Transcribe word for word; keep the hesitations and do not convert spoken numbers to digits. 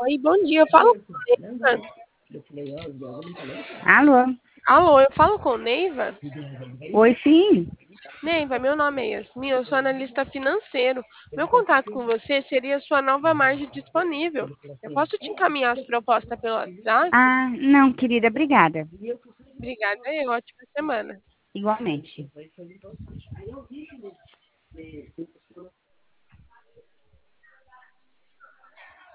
Oi, bom dia. Eu falo com Neiva. Alô? Alô, eu falo com Neiva? Oi, sim. Neiva, meu nome é Yasmin, eu sou analista financeiro. Meu contato com você seria a sua nova margem disponível. Eu posso te encaminhar as propostas pelo WhatsApp? Ah, não, querida, obrigada. Obrigada, e ótima semana. Igualmente.